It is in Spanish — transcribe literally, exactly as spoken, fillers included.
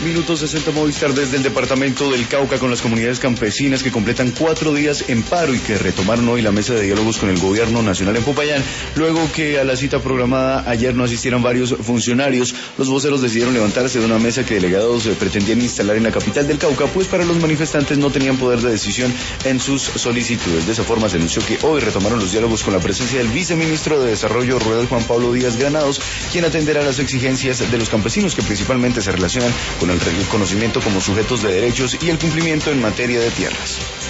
Minuto sesenta Movistar desde el departamento del Cauca con las comunidades campesinas que completan cuatro días en paro y que retomaron hoy la mesa de diálogos con el gobierno nacional en Popayán. Luego que a la cita programada ayer no asistieran varios funcionarios, los voceros decidieron levantarse de una mesa que delegados eh, pretendían instalar en la capital del Cauca, pues para los manifestantes no tenían poder de decisión en sus solicitudes. De esa forma se anunció que hoy retomaron los diálogos con la presencia del viceministro de Desarrollo Rural, Juan Pablo Díaz Granados, quien atenderá las exigencias de los campesinos que principalmente se relacionan con el reconocimiento como sujetos de derechos y el cumplimiento en materia de tierras.